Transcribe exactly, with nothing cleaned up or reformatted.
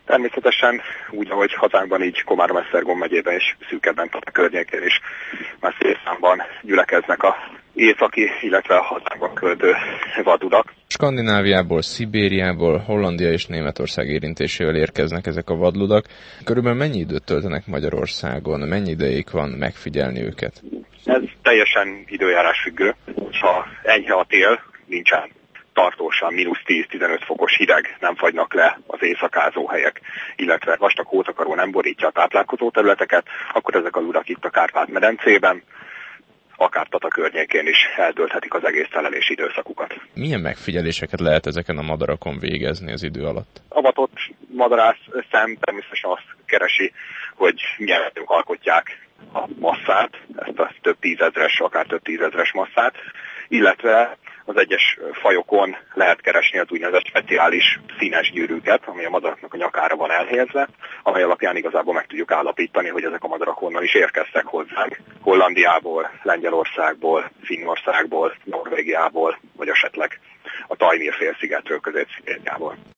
Természetesen úgy, ahogy hazánkban, így Komárom-Esztergom megyében és szűkebben a környékén is már szélszámban gyülekeznek a északi, illetve a hazánkban költő vadudak. Skandináviából, Szibériából, Hollandia és Németország érintésével érkeznek ezek a vadludak. Körülbelül mennyi időt töltenek Magyarországon? Mennyi ideig van megfigyelni őket? Ez teljesen időjárás függő. Ha enyhe a tél, nincsen tartósan mínusz tíz-tizenöt fokos hideg, nem fagynak le az éjszakázó helyek, illetve vastag hótakaró nem borítja a táplálkozó területeket, akkor ezek a ludak itt a Kárpát-medencében, akár Tata környékén is eldölthetik az egész telelési időszakukat. Milyen megfigyeléseket lehet ezeken a madarakon végezni az idő alatt? Avatott madarász szem természetesen azt keresi, hogy milyen alkotják a masszát, ezt a több tízezres, akár több tízezres masszát, illetve az egyes fajokon lehet keresni az úgynevezett speciális színes gyűrűket, ami a madaraknak a nyakára van elhelyezve, amely alapján igazából meg tudjuk állapítani, hogy ezek a madarak honnan is érkeztek hozzánk. Hollandiából, Lengyelországból, Finnországból, Norvégiából, vagy esetleg a Tajmir félszigetről, Közép-Szibériából.